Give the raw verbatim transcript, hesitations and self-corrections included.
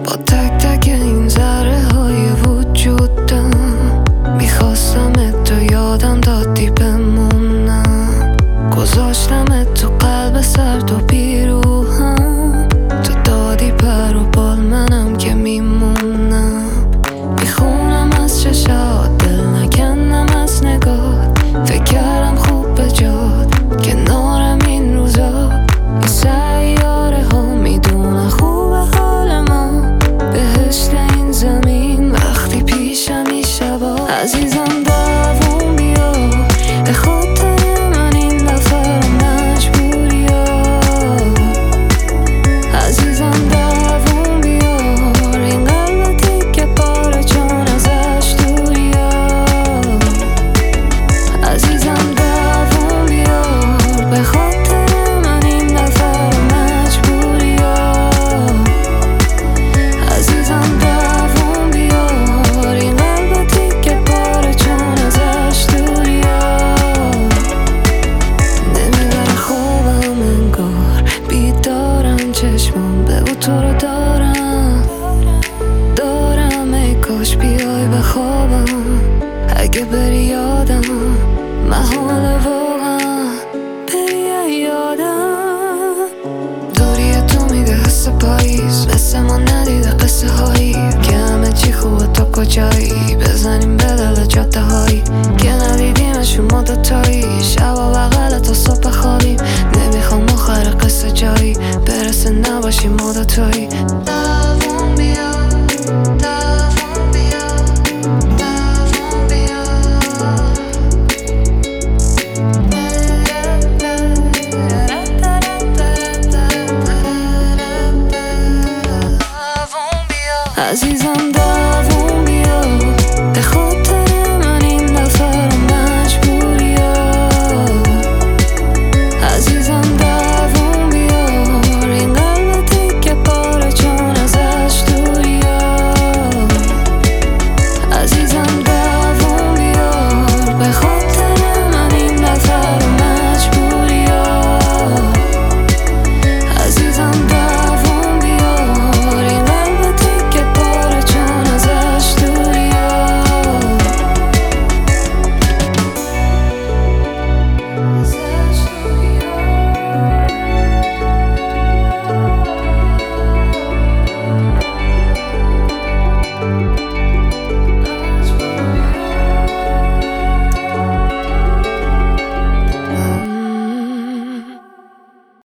با تک تک این ذره های وجودم میخواستم تو یادم دادی بمونم، گذاشتم تو قلب سرد و بیروهم، تو دادی پر و بال منم که میمونم. میخونم از چشات دل نکنم از نگاه، فکر کردم خوب به جات کنارم این روزا. این سیاره ها میدونن خوب حال ما، بهشت این زمین وقتی پیشم این شبا. عزیزم دوام بیا به خاطر من این دفعه مجبوری ها. عزیزم دوام بیار این قلبتی که پاره چون ازش دوری ها. عزیزم دوام بیار به خاطر من این دفعه مجبوری ها. عزیزم دوام بیار این قلبتی که پاره چون ازش دوری ها. نمیبره خوابم انگار بیدارم، چشمم به او تو رو دارم دارم. ای کاش بیای به خوابم، اگه بری یادم محاله واقعا بری یادم. دوری تو میده حس پاییز، مثل ما ندیده قصه هایی که همه چی خوبه تو کجایی. بزنیم به دل جاده هایی که ندیدیمشون ما دوتایی، شبا بغل تا صبح خوابیم. نمیخوام آخر قصه جایی برسه نباشیم ما دوتایی. دوام بیا دوام بیا دوام بیا. دوام بیا عزیزم.